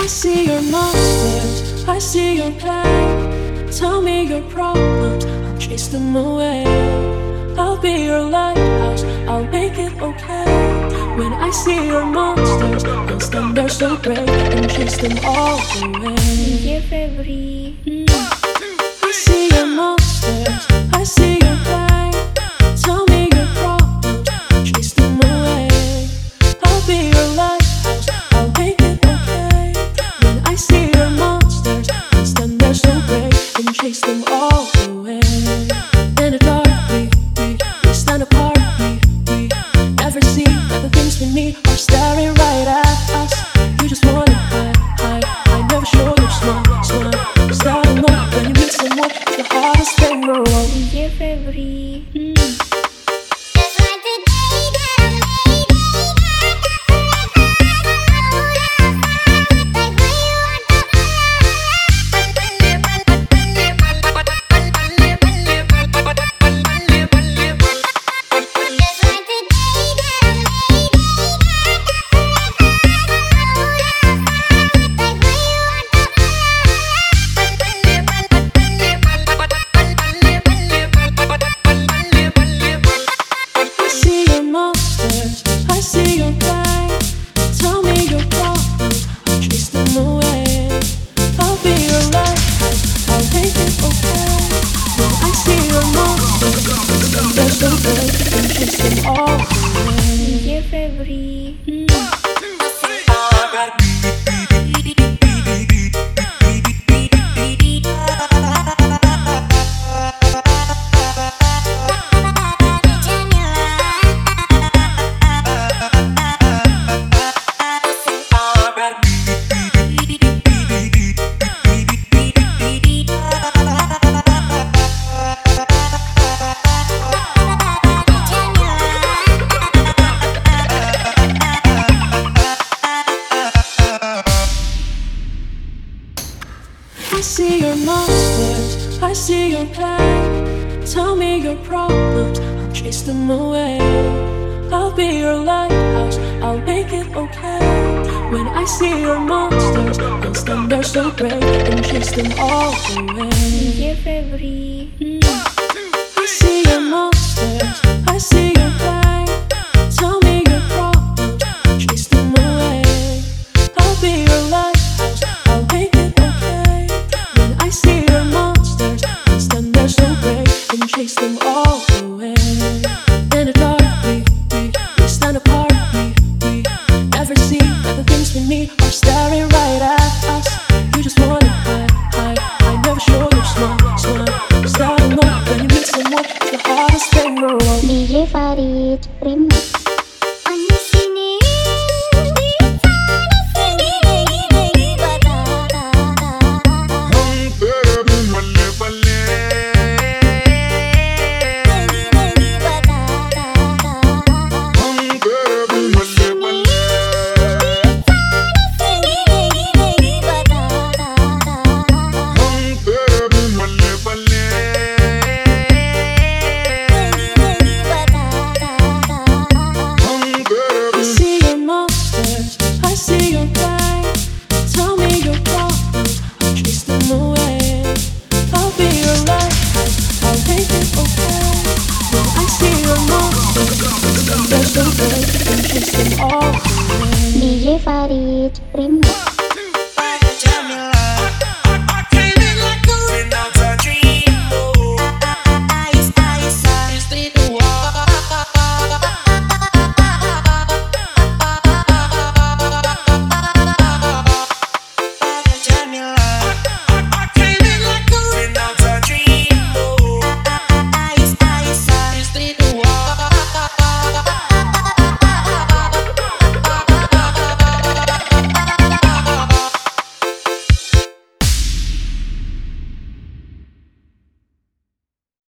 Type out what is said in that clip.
I see your monsters, I see your pain. Tell me your problems, I'll chase them away. I'll be your lighthouse, I'll make it okay. When I see your monsters, I'll stand there so brave and chase them all away. DJ Febri. I see your monsters, I see your pain. Tell me your problems, I'll chase them away. I'll be your lighthouse, I'll make it okay. When I see your monsters, I'll stand there so brave and chase them all away. In the dark, we stand apart. We never see that the things we need are staring right at us. You just wanna hide. I never show your smile. Cause I don't know when you meet someone, it's the hardest thing in the world. DJ Febri. DJ Febri. I see your monsters, I see your pain. Tell me your problems, I'll chase them away. I'll be your lighthouse, I'll make it okay. When I see your monsters, I'll stand there so brave and chase them all away. DJ Febri. I see your monsters, I see your pain. Tell me your problems, I'll chase them away. I'll be your lighthouse, I'll make it okay. When I see your monsters, I'll stand there so brave and chase them all away. In the dark, we stand apart. We never see that the things we need are staring right at us. You just wanna hide. I never show your smile. Cause I don't know when you meet someone, it's the hardest thing in the world. DJ Farid Remix. DJ Farid Remix.